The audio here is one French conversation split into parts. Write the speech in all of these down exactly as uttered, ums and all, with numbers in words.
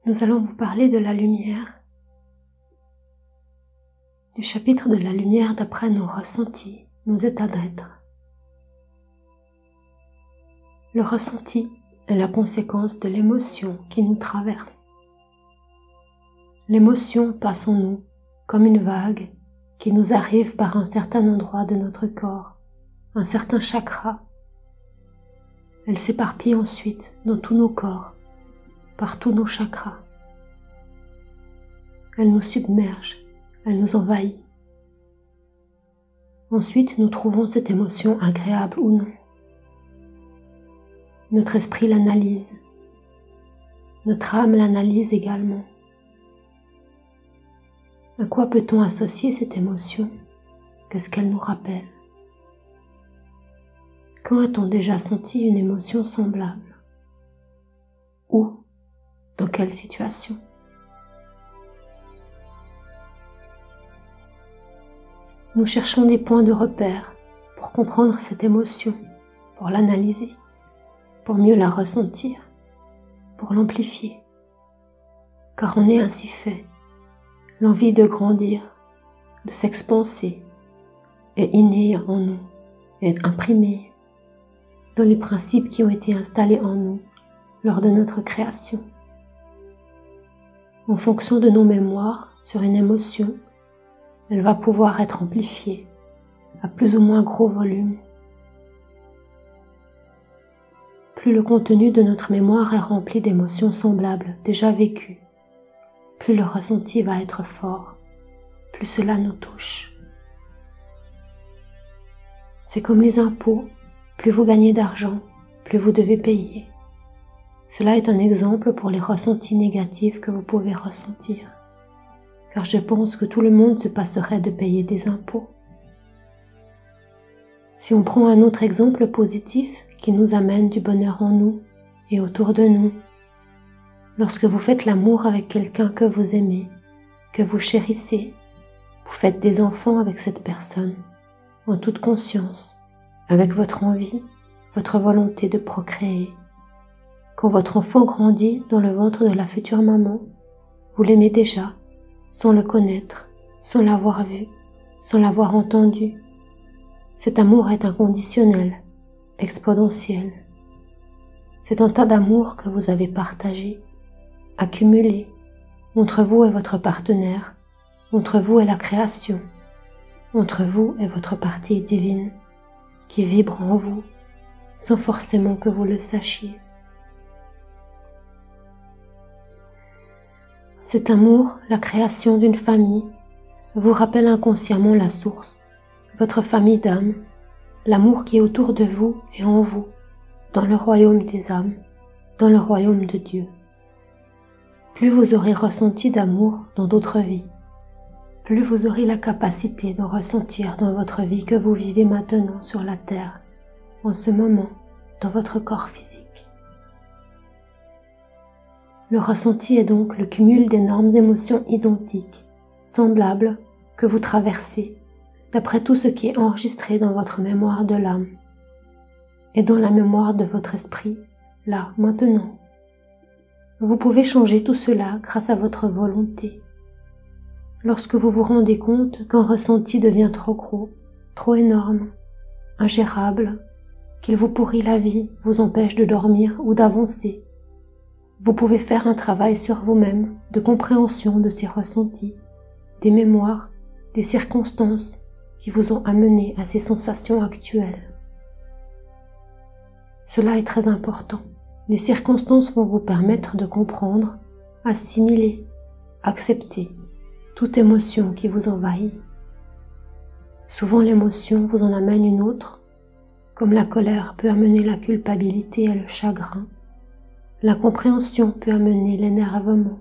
Nous allons vous parler de la lumière, du chapitre de la lumière d'après nos ressentis, nos états d'être. Le ressenti est la conséquence de l'émotion qui nous traverse. L'émotion passe en nous comme une vague qui nous arrive par un certain endroit de notre corps, un certain chakra. Elle s'éparpille ensuite dans tous nos corps, par tous nos chakras. Elle nous submerge, elle nous envahit. Ensuite, nous trouvons cette émotion agréable ou non. Notre esprit l'analyse. Notre âme l'analyse également. À quoi peut-on associer cette émotion? Qu'est-ce qu'elle nous rappelle? Quand a-t-on déjà senti une émotion semblable? Où? Dans quelle situation? Nous cherchons des points de repère pour comprendre cette émotion, pour l'analyser, pour mieux la ressentir, pour l'amplifier. Car on est ainsi fait. L'envie de grandir, de s'expanser, est innée en nous, est imprimée dans les principes qui ont été installés en nous lors de notre création. En fonction de nos mémoires sur une émotion, elle va pouvoir être amplifiée à plus ou moins gros volume. Plus le contenu de notre mémoire est rempli d'émotions semblables, déjà vécues, plus le ressenti va être fort, plus cela nous touche. C'est comme les impôts, plus vous gagnez d'argent, plus vous devez payer. Cela est un exemple pour les ressentis négatifs que vous pouvez ressentir, car je pense que tout le monde se passerait de payer des impôts. Si on prend un autre exemple positif qui nous amène du bonheur en nous et autour de nous, lorsque vous faites l'amour avec quelqu'un que vous aimez, que vous chérissez, vous faites des enfants avec cette personne, en toute conscience, avec votre envie, votre volonté de procréer. Quand votre enfant grandit dans le ventre de la future maman, vous l'aimez déjà, sans le connaître, sans l'avoir vu, sans l'avoir entendu. Cet amour est inconditionnel, exponentiel. C'est un tas d'amour que vous avez partagé, accumulé, entre vous et votre partenaire, entre vous et la création, entre vous et votre partie divine, qui vibre en vous, sans forcément que vous le sachiez. Cet amour, la création d'une famille, vous rappelle inconsciemment la source, votre famille d'âmes, l'amour qui est autour de vous et en vous, dans le royaume des âmes, dans le royaume de Dieu. Plus vous aurez ressenti d'amour dans d'autres vies, plus vous aurez la capacité d'en ressentir dans votre vie que vous vivez maintenant sur la terre, en ce moment, dans votre corps physique. Le ressenti est donc le cumul d'énormes émotions identiques, semblables, que vous traversez, d'après tout ce qui est enregistré dans votre mémoire de l'âme et dans la mémoire de votre esprit, là, maintenant. Vous pouvez changer tout cela grâce à votre volonté. Lorsque vous vous rendez compte qu'un ressenti devient trop gros, trop énorme, ingérable, qu'il vous pourrit la vie, vous empêche de dormir ou d'avancer, vous pouvez faire un travail sur vous-même de compréhension de ces ressentis, des mémoires, des circonstances qui vous ont amené à ces sensations actuelles. Cela est très important. Les circonstances vont vous permettre de comprendre, assimiler, accepter toute émotion qui vous envahit. Souvent l'émotion vous en amène une autre, comme la colère peut amener la culpabilité et le chagrin. L'incompréhension peut amener l'énervement.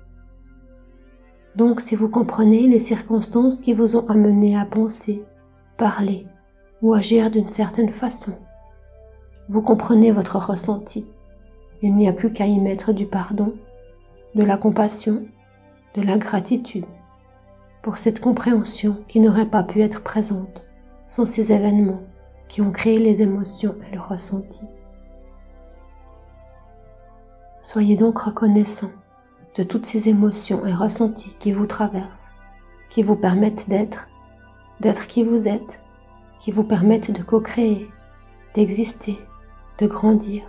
Donc si vous comprenez les circonstances qui vous ont amené à penser, parler ou agir d'une certaine façon, vous comprenez votre ressenti. Il n'y a plus qu'à y mettre du pardon, de la compassion, de la gratitude pour cette compréhension qui n'aurait pas pu être présente sans ces événements qui ont créé les émotions et le ressenti. Soyez donc reconnaissants de toutes ces émotions et ressentis qui vous traversent, qui vous permettent d'être, d'être qui vous êtes, qui vous permettent de co-créer, d'exister, de grandir.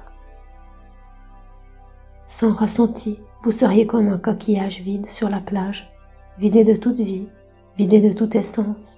Sans ressenti, vous seriez comme un coquillage vide sur la plage, vidé de toute vie, vidé de toute essence.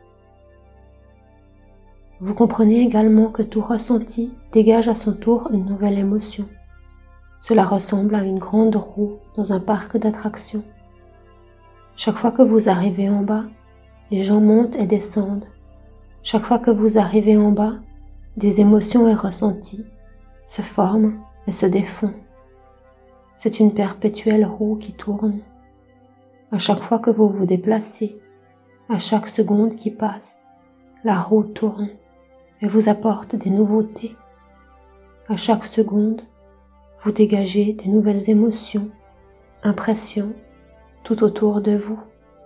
Vous comprenez également que tout ressenti dégage à son tour une nouvelle émotion. Cela ressemble à une grande roue dans un parc d'attractions. Chaque fois que vous arrivez en bas, les gens montent et descendent. Chaque fois que vous arrivez en bas, des émotions et ressentis se forment et se défont. C'est une perpétuelle roue qui tourne. À chaque fois que vous vous déplacez, à chaque seconde qui passe, la roue tourne et vous apporte des nouveautés. À chaque seconde, vous dégagez des nouvelles émotions, impressions, tout autour de vous.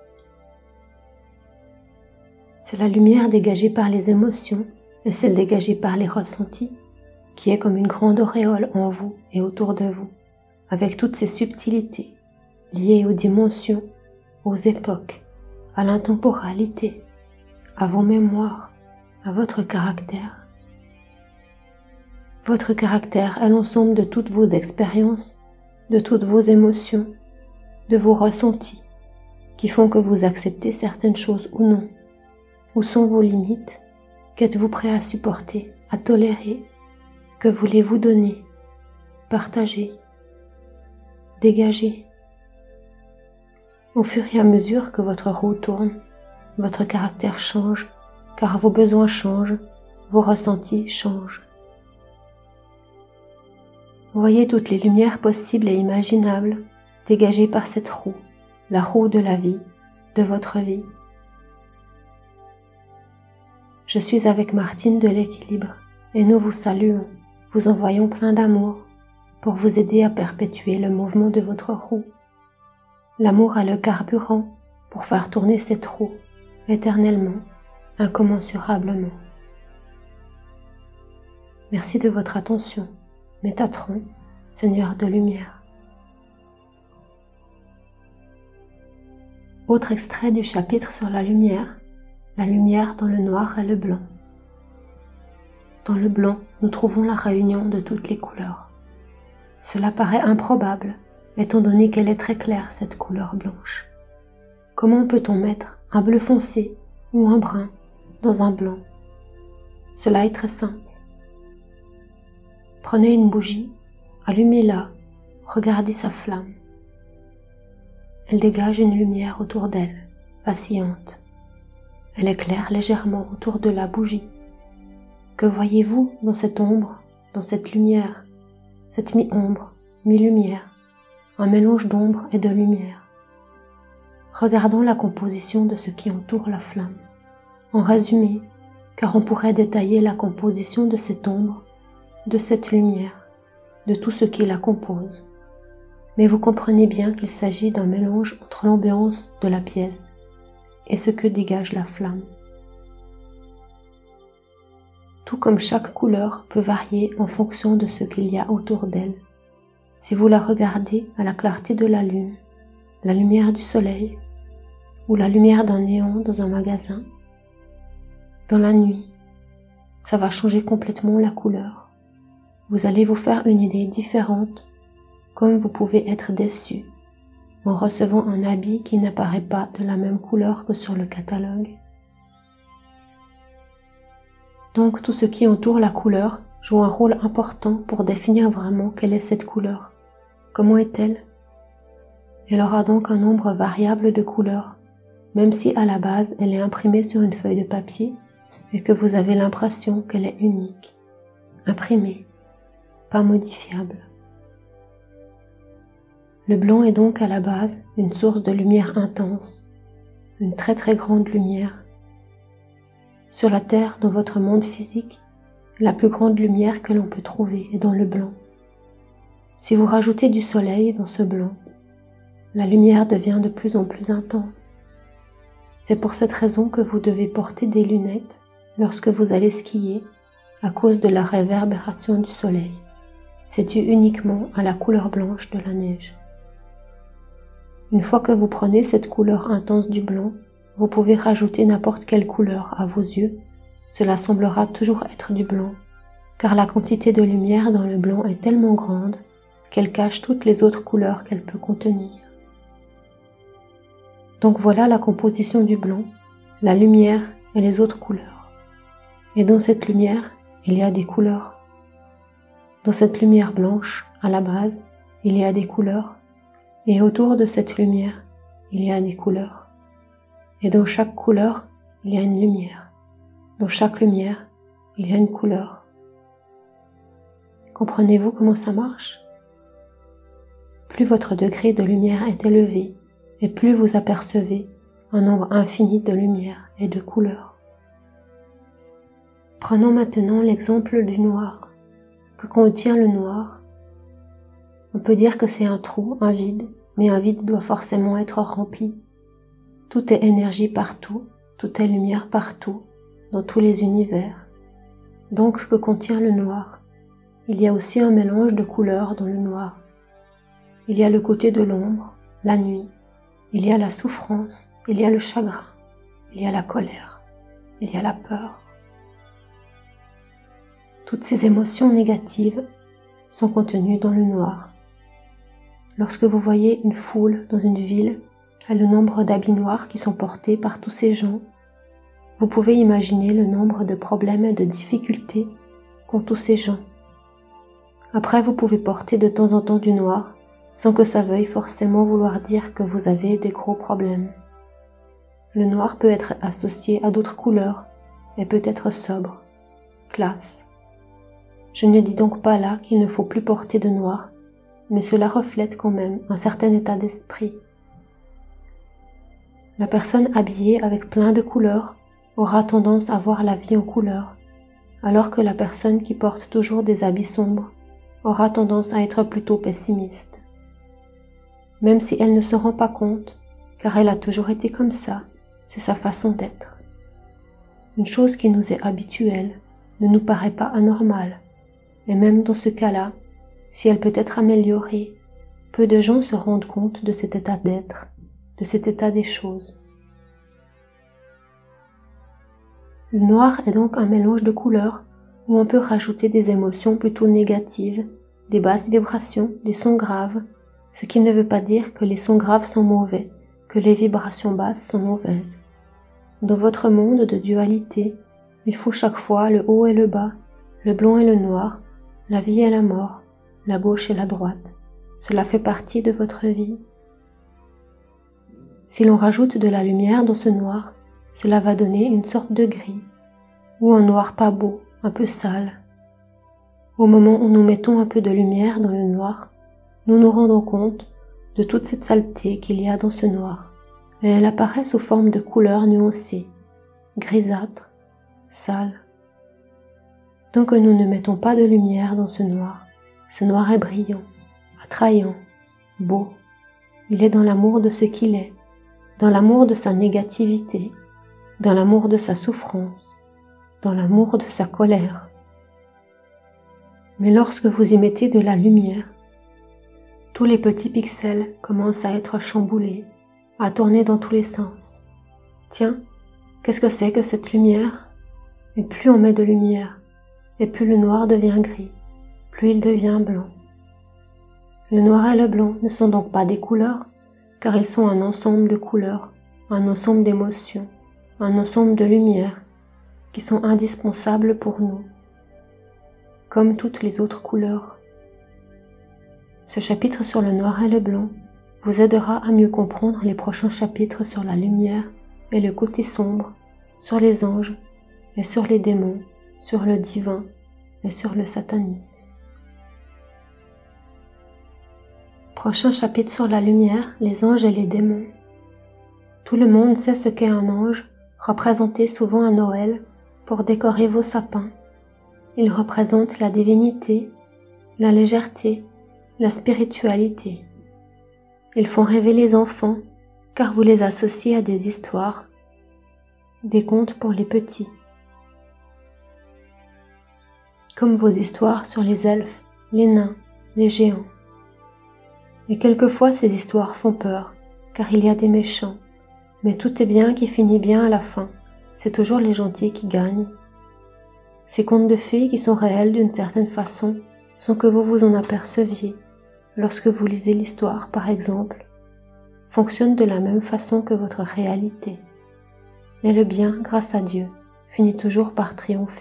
C'est la lumière dégagée par les émotions et celle dégagée par les ressentis qui est comme une grande auréole en vous et autour de vous, avec toutes ces subtilités liées aux dimensions, aux époques, à l'intemporalité, à vos mémoires, à votre caractère. Votre caractère est l'ensemble de toutes vos expériences, de toutes vos émotions, de vos ressentis, qui font que vous acceptez certaines choses ou non. Où sont vos limites? Qu'êtes-vous prêt à supporter, à tolérer? Que voulez-vous donner, partager, dégager? Au fur et à mesure que votre roue tourne, votre caractère change, car vos besoins changent, vos ressentis changent. Voyez toutes les lumières possibles et imaginables dégagées par cette roue, la roue de la vie, de votre vie. Je suis avec Martine de l'équilibre et nous vous saluons, vous envoyons plein d'amour pour vous aider à perpétuer le mouvement de votre roue. L'amour est le carburant pour faire tourner cette roue éternellement, incommensurablement. Merci de votre attention. Métatron, Seigneur de lumière. Autre extrait du chapitre sur la lumière, la lumière dans le noir et le blanc. Dans le blanc, nous trouvons la réunion de toutes les couleurs. Cela paraît improbable, étant donné qu'elle est très claire, cette couleur blanche. Comment peut-on mettre un bleu foncé ou un brun dans un blanc? Cela est très simple. Prenez une bougie, allumez-la, regardez sa flamme. Elle dégage une lumière autour d'elle, vacillante. Elle éclaire légèrement autour de la bougie. Que voyez-vous dans cette ombre, dans cette lumière, cette mi-ombre, mi-lumière, un mélange d'ombre et de lumière? Regardons la composition de ce qui entoure la flamme. En résumé, car on pourrait détailler la composition de cette ombre, de cette lumière, de tout ce qui la compose. Mais vous comprenez bien qu'il s'agit d'un mélange entre l'ambiance de la pièce et ce que dégage la flamme. Tout comme chaque couleur peut varier en fonction de ce qu'il y a autour d'elle. Si vous la regardez à la clarté de la lune, la lumière du soleil, ou la lumière d'un néon dans un magasin, dans la nuit, ça va changer complètement la couleur. Vous allez vous faire une idée différente, comme vous pouvez être déçu en recevant un habit qui n'apparaît pas de la même couleur que sur le catalogue. Donc tout ce qui entoure la couleur joue un rôle important pour définir vraiment quelle est cette couleur. Comment est-elle? Elle aura donc un nombre variable de couleurs, même si à la base elle est imprimée sur une feuille de papier et que vous avez l'impression qu'elle est unique, imprimée, pas modifiable. Le blanc est donc à la base une source de lumière intense, une très très grande lumière. Sur la Terre, dans votre monde physique, la plus grande lumière que l'on peut trouver est dans le blanc. Si vous rajoutez du soleil dans ce blanc, la lumière devient de plus en plus intense. C'est pour cette raison que vous devez porter des lunettes lorsque vous allez skier à cause de la réverbération du soleil. C'est dû uniquement à la couleur blanche de la neige. Une fois que vous prenez cette couleur intense du blanc, vous pouvez rajouter n'importe quelle couleur à vos yeux, cela semblera toujours être du blanc, car la quantité de lumière dans le blanc est tellement grande qu'elle cache toutes les autres couleurs qu'elle peut contenir. Donc voilà la composition du blanc, la lumière et les autres couleurs. Et dans cette lumière, il y a des couleurs. Dans cette lumière blanche, à la base, il y a des couleurs. Et autour de cette lumière, il y a des couleurs. Et dans chaque couleur, il y a une lumière. Dans chaque lumière, il y a une couleur. Comprenez-vous comment ça marche? Plus votre degré de lumière est élevé, et plus vous apercevez un nombre infini de lumières et de couleurs. Prenons maintenant l'exemple du noir. Que contient le noir? On peut dire que c'est un trou, un vide, mais un vide doit forcément être rempli. Tout est énergie partout, tout est lumière partout, dans tous les univers. Donc, que contient le noir? Il y a aussi un mélange de couleurs dans le noir. Il y a le côté de l'ombre, la nuit, il y a la souffrance, il y a le chagrin, il y a la colère, il y a la peur. Toutes ces émotions négatives sont contenues dans le noir. Lorsque vous voyez une foule dans une ville et le nombre d'habits noirs qui sont portés par tous ces gens, vous pouvez imaginer le nombre de problèmes et de difficultés qu'ont tous ces gens. Après, vous pouvez porter de temps en temps du noir sans que ça veuille forcément vouloir dire que vous avez des gros problèmes. Le noir peut être associé à d'autres couleurs et peut être sobre, classe. Je ne dis donc pas là qu'il ne faut plus porter de noir, mais cela reflète quand même un certain état d'esprit. La personne habillée avec plein de couleurs aura tendance à voir la vie en couleurs, alors que la personne qui porte toujours des habits sombres aura tendance à être plutôt pessimiste. Même si elle ne se rend pas compte, car elle a toujours été comme ça, c'est sa façon d'être. Une chose qui nous est habituelle ne nous paraît pas anormale, et même dans ce cas-là, si elle peut être améliorée, peu de gens se rendent compte de cet état d'être, de cet état des choses. Le noir est donc un mélange de couleurs où on peut rajouter des émotions plutôt négatives, des basses vibrations, des sons graves, ce qui ne veut pas dire que les sons graves sont mauvais, que les vibrations basses sont mauvaises. Dans votre monde de dualité, il faut chaque fois le haut et le bas, le blanc et le noir, la vie et la mort, la gauche et la droite. Cela fait partie de votre vie. Si l'on rajoute de la lumière dans ce noir, cela va donner une sorte de gris, ou un noir pas beau, un peu sale. Au moment où nous mettons un peu de lumière dans le noir, nous nous rendons compte de toute cette saleté qu'il y a dans ce noir, et elle apparaît sous forme de couleurs nuancées, grisâtres, sales. Tant que nous ne mettons pas de lumière dans ce noir, ce noir est brillant, attrayant, beau. Il est dans l'amour de ce qu'il est, dans l'amour de sa négativité, dans l'amour de sa souffrance, dans l'amour de sa colère. Mais lorsque vous y mettez de la lumière, tous les petits pixels commencent à être chamboulés, à tourner dans tous les sens. Tiens, qu'est-ce que c'est que cette lumière? Et plus on met de lumière, et plus le noir devient gris, plus il devient blanc. Le noir et le blanc ne sont donc pas des couleurs, car ils sont un ensemble de couleurs, un ensemble d'émotions, un ensemble de lumières, qui sont indispensables pour nous, comme toutes les autres couleurs. Ce chapitre sur le noir et le blanc vous aidera à mieux comprendre les prochains chapitres sur la lumière et le côté sombre, sur les anges et sur les démons, sur le divin et sur le satanisme. Prochain chapitre sur la lumière, les anges et les démons. Tout le monde sait ce qu'est un ange, représenté souvent à Noël pour décorer vos sapins. Il représente la divinité, la légèreté, la spiritualité. Ils font rêver les enfants, car vous les associez à des histoires, des contes pour les petits. Comme vos histoires sur les elfes, les nains, les géants. Et quelquefois ces histoires font peur, car il y a des méchants, mais tout est bien qui finit bien à la fin, c'est toujours les gentils qui gagnent. Ces contes de fées qui sont réels d'une certaine façon, sans que vous vous en aperceviez, lorsque vous lisez l'histoire par exemple, fonctionnent de la même façon que votre réalité. Et le bien, grâce à Dieu, finit toujours par triompher.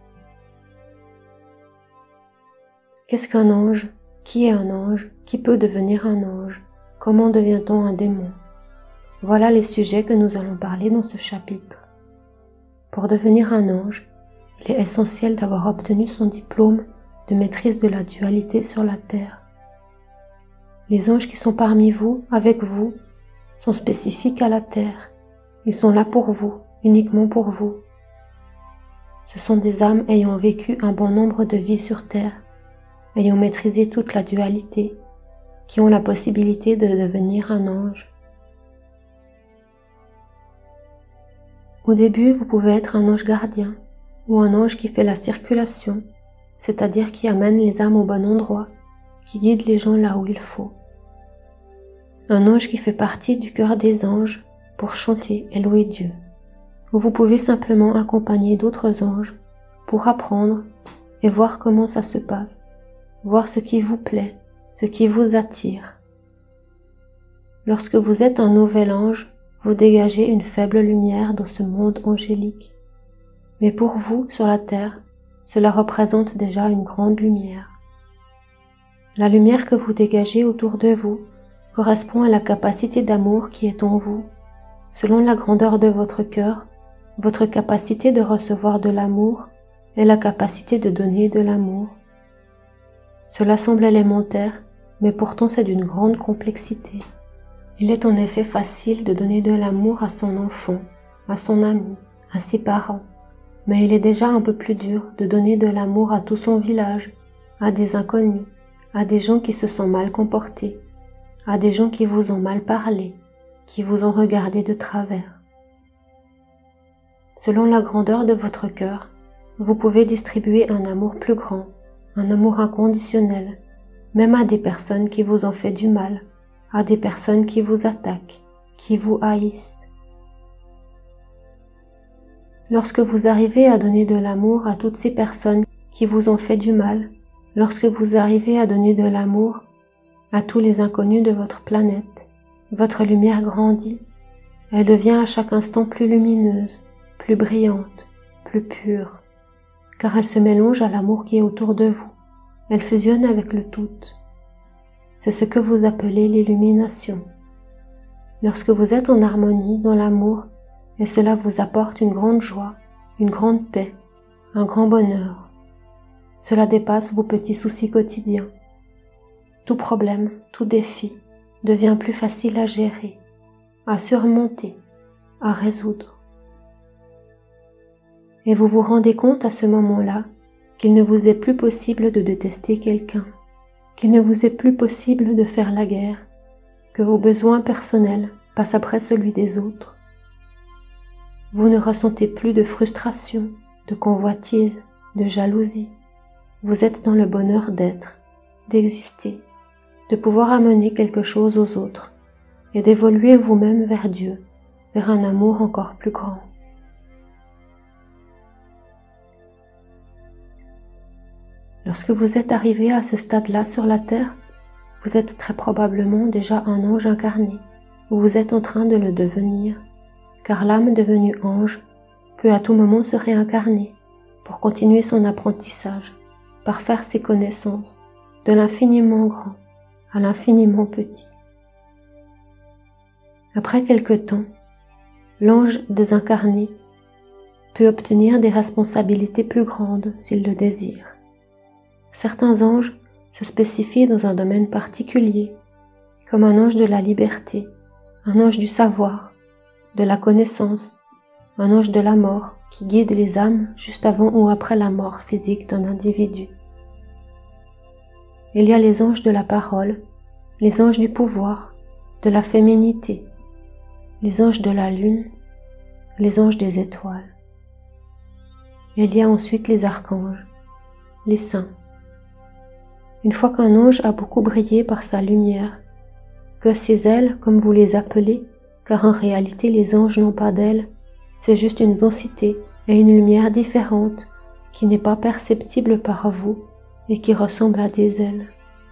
Qu'est-ce qu'un ange? Qui est un ange? Qui peut devenir un ange? Comment devient-on un démon? Voilà les sujets que nous allons parler dans ce chapitre. Pour devenir un ange, il est essentiel d'avoir obtenu son diplôme de maîtrise de la dualité sur la terre. Les anges qui sont parmi vous, avec vous, sont spécifiques à la terre. Ils sont là pour vous, uniquement pour vous. Ce sont des âmes ayant vécu un bon nombre de vies sur terre, ayant maîtrisé toute la dualité, qui ont la possibilité de devenir un ange. Au début, vous pouvez être un ange gardien, ou un ange qui fait la circulation, c'est-à-dire qui amène les âmes au bon endroit, qui guide les gens là où il faut. Un ange qui fait partie du cœur des anges pour chanter et louer Dieu. Ou vous pouvez simplement accompagner d'autres anges pour apprendre et voir comment ça se passe, voir ce qui vous plaît, ce qui vous attire. Lorsque vous êtes un nouvel ange, vous dégagez une faible lumière dans ce monde angélique. Mais pour vous, sur la terre, cela représente déjà une grande lumière. La lumière que vous dégagez autour de vous correspond à la capacité d'amour qui est en vous. Selon la grandeur de votre cœur, votre capacité de recevoir de l'amour et la capacité de donner de l'amour. Cela semble élémentaire, mais pourtant c'est d'une grande complexité. Il est en effet facile de donner de l'amour à son enfant, à son ami, à ses parents, mais il est déjà un peu plus dur de donner de l'amour à tout son village, à des inconnus, à des gens qui se sont mal comportés, à des gens qui vous ont mal parlé, qui vous ont regardé de travers. Selon la grandeur de votre cœur, vous pouvez distribuer un amour plus grand, un amour inconditionnel, même à des personnes qui vous ont fait du mal, à des personnes qui vous attaquent, qui vous haïssent. Lorsque vous arrivez à donner de l'amour à toutes ces personnes qui vous ont fait du mal, lorsque vous arrivez à donner de l'amour à tous les inconnus de votre planète, votre lumière grandit, elle devient à chaque instant plus lumineuse, plus brillante, plus pure, car elle se mélange à l'amour qui est autour de vous, elle fusionne avec le tout. C'est ce que vous appelez l'illumination. Lorsque vous êtes en harmonie dans l'amour, et cela vous apporte une grande joie, une grande paix, un grand bonheur. Cela dépasse vos petits soucis quotidiens. Tout problème, tout défi devient plus facile à gérer, à surmonter, à résoudre. Et vous vous rendez compte à ce moment-là qu'il ne vous est plus possible de détester quelqu'un, qu'il ne vous est plus possible de faire la guerre, que vos besoins personnels passent après celui des autres. Vous ne ressentez plus de frustration, de convoitise, de jalousie. Vous êtes dans le bonheur d'être, d'exister, de pouvoir amener quelque chose aux autres et d'évoluer vous-même vers Dieu, vers un amour encore plus grand. Lorsque vous êtes arrivé à ce stade-là sur la terre, vous êtes très probablement déjà un ange incarné, ou vous êtes en train de le devenir, car l'âme devenue ange peut à tout moment se réincarner pour continuer son apprentissage, parfaire ses connaissances, de l'infiniment grand à l'infiniment petit. Après quelque temps, l'ange désincarné peut obtenir des responsabilités plus grandes s'il le désire. Certains anges se spécifient dans un domaine particulier, comme un ange de la liberté, un ange du savoir, de la connaissance, un ange de la mort qui guide les âmes juste avant ou après la mort physique d'un individu. Il y a les anges de la parole, les anges du pouvoir, de la féminité, les anges de la lune, les anges des étoiles. Il y a ensuite les archanges, les saints. Une fois qu'un ange a beaucoup brillé par sa lumière, que ces ailes, comme vous les appelez, car en réalité les anges n'ont pas d'ailes, c'est juste une densité et une lumière différente qui n'est pas perceptible par vous et qui ressemble à des ailes.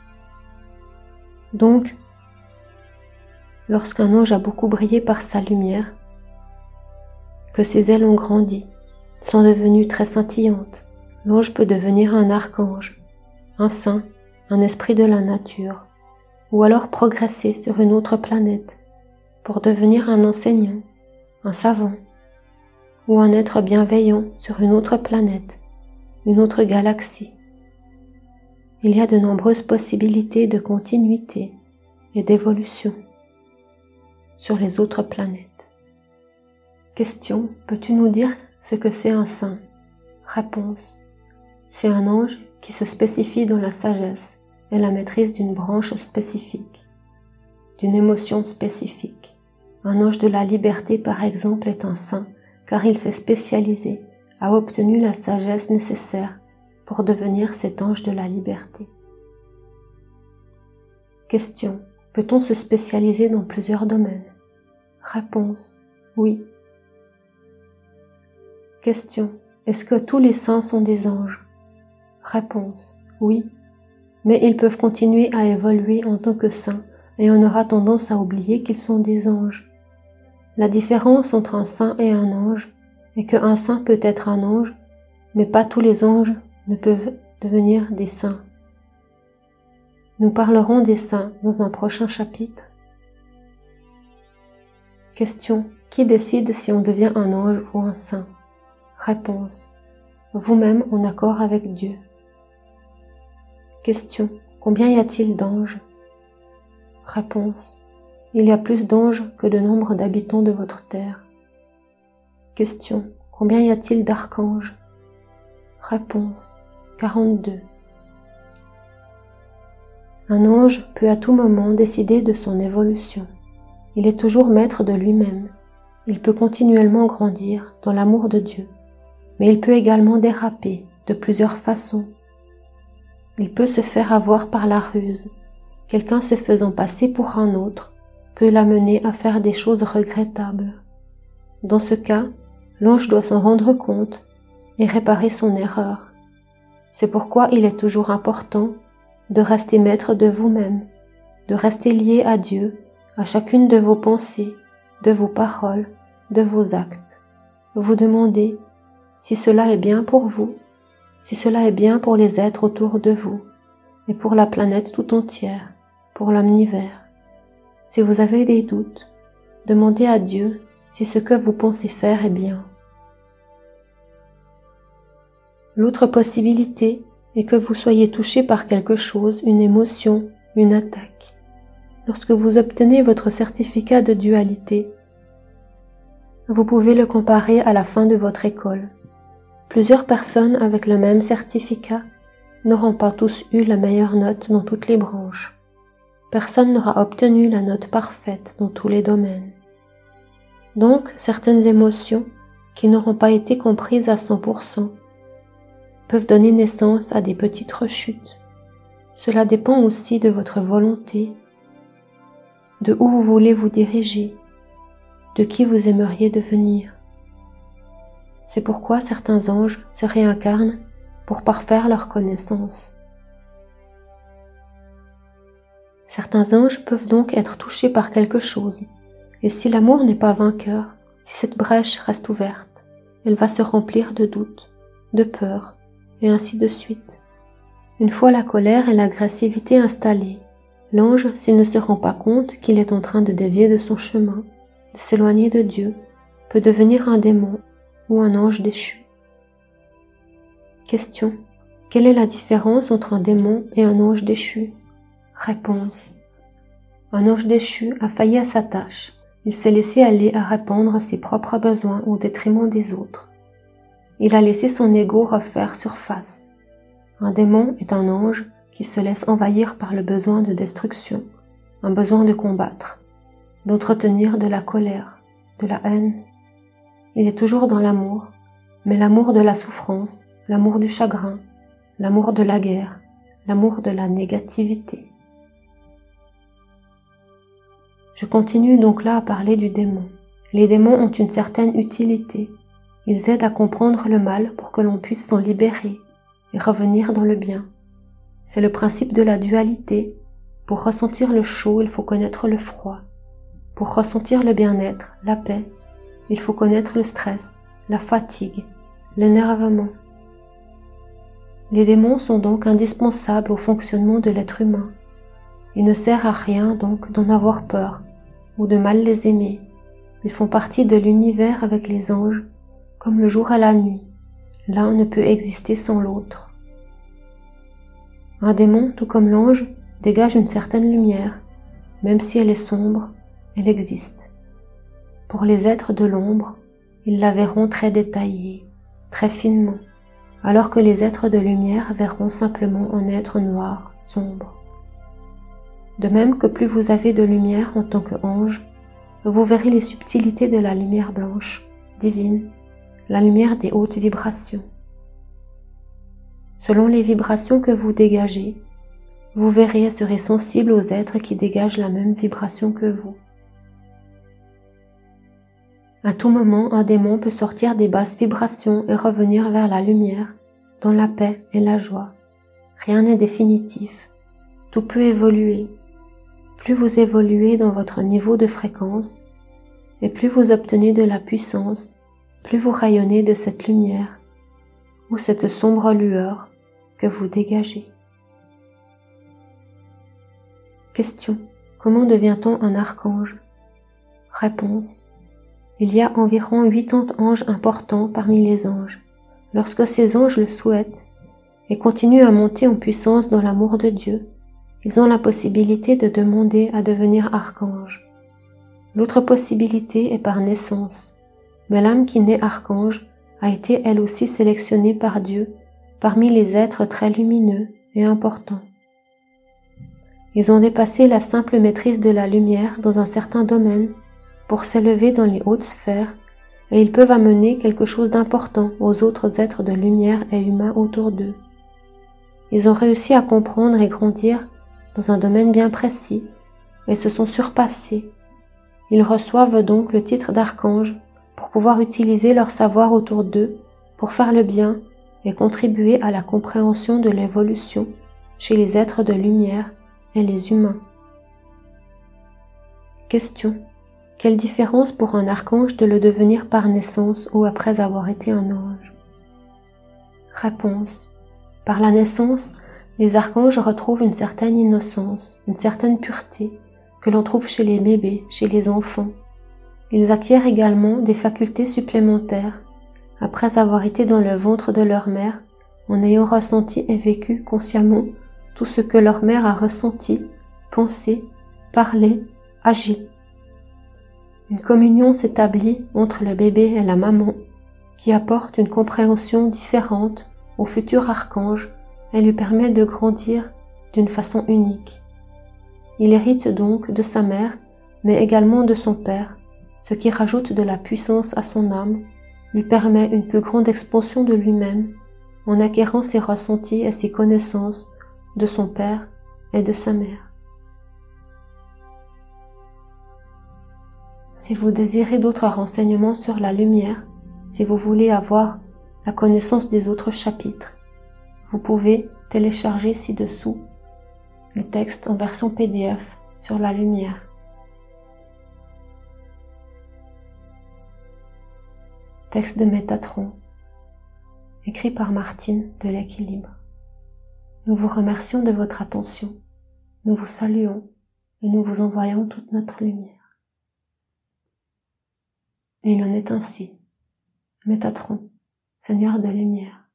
Donc, lorsqu'un ange a beaucoup brillé par sa lumière, que ses ailes ont grandi, sont devenues très scintillantes, l'ange peut devenir un archange, un saint, un esprit de la nature, ou alors progresser sur une autre planète pour devenir un enseignant, un savant, ou un être bienveillant sur une autre planète, une autre galaxie. Il y a de nombreuses possibilités de continuité et d'évolution sur les autres planètes. Question: peux-tu nous dire ce que c'est un saint? Réponse: c'est un ange qui se spécifie dans la sagesse et la maîtrise d'une branche spécifique, d'une émotion spécifique. Un ange de la liberté, par exemple, est un saint car il s'est spécialisé, a obtenu la sagesse nécessaire pour devenir cet ange de la liberté. Question: peut-on se spécialiser dans plusieurs domaines? Réponse: oui. Question: est-ce que tous les saints sont des anges? Réponse: oui. Mais ils peuvent continuer à évoluer en tant que saints et on aura tendance à oublier qu'ils sont des anges. La différence entre un saint et un ange est qu'un saint peut être un ange, mais pas tous les anges ne peuvent devenir des saints. Nous parlerons des saints dans un prochain chapitre. Question: qui décide si on devient un ange ou un saint? Réponse: vous-même en accord avec Dieu. Question: combien y a-t-il d'anges? Réponse: il y a plus d'anges que de nombre d'habitants de votre terre. Question: combien y a-t-il d'archanges? Réponse: quarante-deux. Un ange peut à tout moment décider de son évolution. Il est toujours maître de lui-même. Il peut continuellement grandir dans l'amour de Dieu, mais il peut également déraper de plusieurs façons. Il peut se faire avoir par la ruse. Quelqu'un se faisant passer pour un autre peut l'amener à faire des choses regrettables. Dans ce cas, l'ange doit s'en rendre compte et réparer son erreur. C'est pourquoi il est toujours important de rester maître de vous-même, de rester lié à Dieu, à chacune de vos pensées, de vos paroles, de vos actes. Vous demandez si cela est bien pour vous, si cela est bien pour les êtres autour de vous, et pour la planète tout entière, pour l'omnivers. Si vous avez des doutes, demandez à Dieu si ce que vous pensez faire est bien. L'autre possibilité est que vous soyez touché par quelque chose, une émotion, une attaque. Lorsque vous obtenez votre certificat de dualité, vous pouvez le comparer à la fin de votre école. Plusieurs personnes avec le même certificat n'auront pas tous eu la meilleure note dans toutes les branches. Personne n'aura obtenu la note parfaite dans tous les domaines. Donc, certaines émotions qui n'auront pas été comprises à cent pour cent peuvent donner naissance à des petites rechutes. Cela dépend aussi de votre volonté, de où vous voulez vous diriger, de qui vous aimeriez devenir. C'est pourquoi certains anges se réincarnent pour parfaire leur connaissance. Certains anges peuvent donc être touchés par quelque chose, et si l'amour n'est pas vainqueur, si cette brèche reste ouverte, elle va se remplir de doutes, de peur, et ainsi de suite. Une fois la colère et l'agressivité installées, l'ange, s'il ne se rend pas compte qu'il est en train de dévier de son chemin, de s'éloigner de Dieu, peut devenir un démon ou un ange déchu. Question: quelle est la différence entre un démon et un ange déchu? Réponse: un ange déchu a failli à sa tâche. Il s'est laissé aller à répandre ses propres besoins au détriment des autres. Il a laissé son ego refaire surface. Un démon est un ange qui se laisse envahir par le besoin de destruction, un besoin de combattre, d'entretenir de la colère, de la haine. Il est toujours dans l'amour, mais l'amour de la souffrance, l'amour du chagrin, l'amour de la guerre, l'amour de la négativité. Je continue donc là à parler du démon. Les démons ont une certaine utilité. Ils aident à comprendre le mal pour que l'on puisse s'en libérer et revenir dans le bien. C'est le principe de la dualité. Pour ressentir le chaud, il faut connaître le froid. Pour ressentir le bien-être, la paix, il faut connaître le stress, la fatigue, l'énervement. Les démons sont donc indispensables au fonctionnement de l'être humain. Il ne sert à rien donc d'en avoir peur ou de mal les aimer. Ils font partie de l'univers avec les anges, comme le jour et la nuit. L'un ne peut exister sans l'autre. Un démon, tout comme l'ange, dégage une certaine lumière. Même si elle est sombre, elle existe. Pour les êtres de l'ombre, ils la verront très détaillée, très finement, alors que les êtres de lumière verront simplement un être noir, sombre. De même que plus vous avez de lumière en tant qu'ange, vous verrez les subtilités de la lumière blanche, divine, la lumière des hautes vibrations. Selon les vibrations que vous dégagez, vous verrez et serez sensible aux êtres qui dégagent la même vibration que vous. À tout moment, un démon peut sortir des basses vibrations et revenir vers la lumière, dans la paix et la joie. Rien n'est définitif. Tout peut évoluer. Plus vous évoluez dans votre niveau de fréquence, et plus vous obtenez de la puissance, plus vous rayonnez de cette lumière, ou cette sombre lueur que vous dégagez. Question. Comment devient-on un archange? Réponse. Il y a environ quatre-vingts anges importants parmi les anges. Lorsque ces anges le souhaitent et continuent à monter en puissance dans l'amour de Dieu, ils ont la possibilité de demander à devenir archange. L'autre possibilité est par naissance, mais l'âme qui naît archange a été elle aussi sélectionnée par Dieu parmi les êtres très lumineux et importants. Ils ont dépassé la simple maîtrise de la lumière dans un certain domaine pour s'élever dans les hautes sphères, et ils peuvent amener quelque chose d'important aux autres êtres de lumière et humains autour d'eux. Ils ont réussi à comprendre et grandir dans un domaine bien précis, et se sont surpassés. Ils reçoivent donc le titre d'archange pour pouvoir utiliser leur savoir autour d'eux pour faire le bien et contribuer à la compréhension de l'évolution chez les êtres de lumière et les humains. Question. Quelle différence pour un archange de le devenir par naissance ou après avoir été un ange? Réponse. Par la naissance, les archanges retrouvent une certaine innocence, une certaine pureté que l'on trouve chez les bébés, chez les enfants. Ils acquièrent également des facultés supplémentaires après avoir été dans le ventre de leur mère, en ayant ressenti et vécu consciemment tout ce que leur mère a ressenti, pensé, parlé, agi. Une communion s'établit entre le bébé et la maman, qui apporte une compréhension différente au futur archange et lui permet de grandir d'une façon unique. Il hérite donc de sa mère, mais également de son père, ce qui rajoute de la puissance à son âme, lui permet une plus grande expansion de lui-même, en acquérant ses ressentis et ses connaissances de son père et de sa mère. Si vous désirez d'autres renseignements sur la lumière, si vous voulez avoir la connaissance des autres chapitres, vous pouvez télécharger ci-dessous le texte en version P D F sur la lumière. Texte de Métatron, écrit par Martine de l'Équilibre. Nous vous remercions de votre attention, nous vous saluons et nous vous envoyons toute notre lumière. Et il en est ainsi. Métatron, Seigneur de lumière.